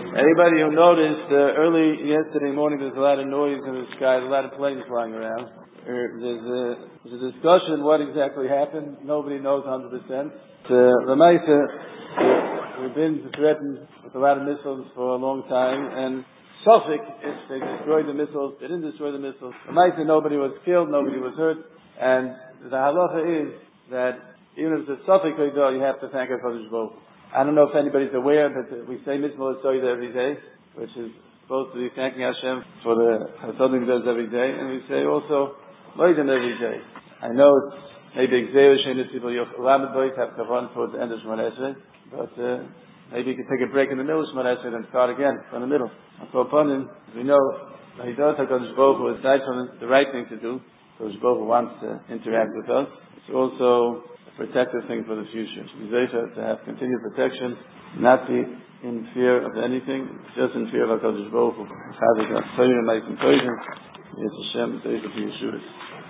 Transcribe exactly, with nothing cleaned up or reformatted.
Anybody who noticed uh, early yesterday morning there's a lot of noise in the sky, there's a lot of planes flying around. Uh, there's, a, there's a discussion what exactly happened. Nobody knows one hundred percent. The Lamaisa, we've been threatened with a lot of missiles for a long time, and Suffolk, if they destroyed the missiles, they didn't destroy the missiles. Lamaisa, nobody was killed, nobody was hurt, and the halacha is that even if it's a Suffolk you have to thank HaKadosh Baruch Hu. I don't know if anybody's aware, but we say Mitzvah L'Soida every day, which is supposed to be thanking Hashem for the Chasodim does every day, and we say also Loidim every day. I know it's maybe Xeris Shenis people Yochelamed Boys have to run towards the end of Shemon Esrei, but uh, maybe you can take a break in the middle of Shemon Esrei and start again from the middle. And so upon him, we know that he does HaKadosh Baruch Hu is the right thing to do. HaKadosh Baruch Hu wants to interact with us. It's also protective thing for the future. To have continued protection, not be in fear of anything, just in fear of HaKadosh Baruch Hu. Yes, Hashem,